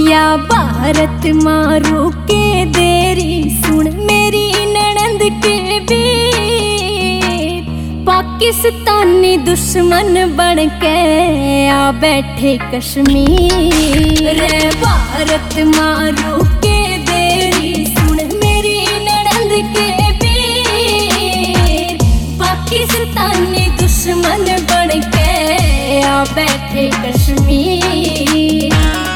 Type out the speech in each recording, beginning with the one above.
या भारत मारू के देरी सुन मेरी ननंद के वीर, पाकिस्तानी दुश्मन बन के आ बैठे कश्मीर। रे भारत मारू के देरी सुन मेरी ननंद के वीर, पाकिस्तानी दुश्मन बन के आ बैठे कश्मीर।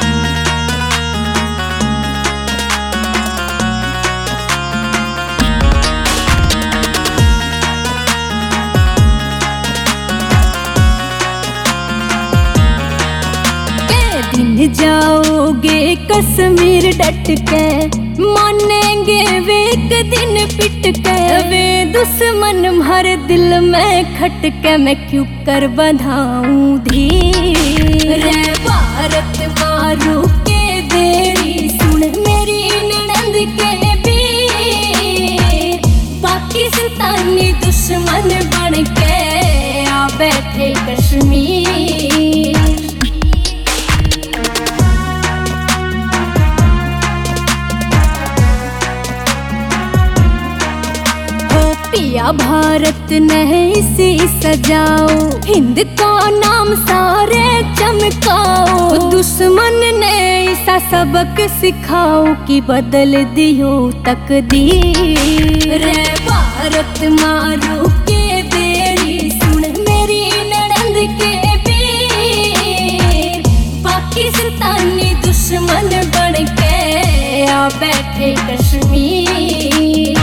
जाओगे कश्मीर डट के, मानेंगे वे एक दिन पिट के। वे दुश्मन हर दिल में खटके, मैं क्यों कर बंधाऊं धीर। रे भारत मारू के देरी सुन मेरी ननंद के वीर, पाकिस्तानी दुश्मन बन के आ बैठे कश्मीर। पिया भारत ने इसी सजाओ, हिंद का नाम सारे चमकाओ। दुश्मन ने ऐसा सबक सिखाओ कि बदल दियो तकदीर। रे भारत मारू के देरी सुन मेरी ननंद के वीर, पाकिस्तानी दुश्मन बन के आ बैठे कश्मीर।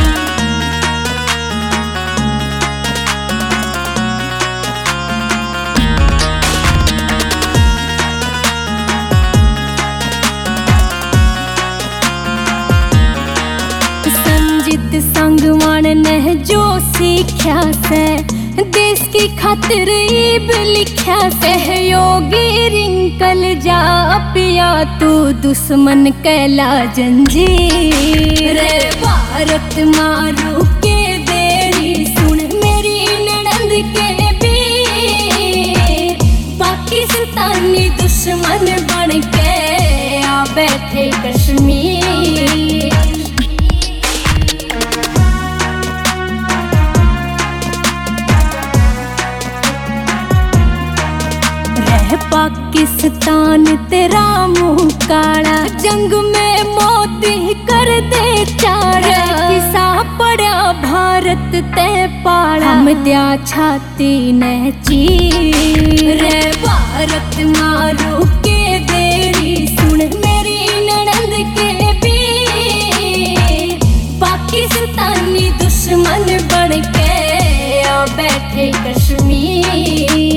संगवान ने जो सीख्या से, देश की खातिर ईब लिख्या। सहयोगी रिंकल जा पिया तू दुश्मन कैला जंजीर। रे भारत मारू के देरी सुन मेरी ननंद के वीर, पाकिस्तानी दुश्मन बन के आ बैठे कश्मीर। पाकिस्तान तेरा मुंह काला, जंग में मौत ही कर दे चारा। किसा पड़ा भारत ते पाड़ा, हम द्या छाती न चीर। रे भारत मारू के देरी सुन मेरी ननंद के वीर, पाकिस्तानी दुश्मन बन के आ बैठे कश्मीर।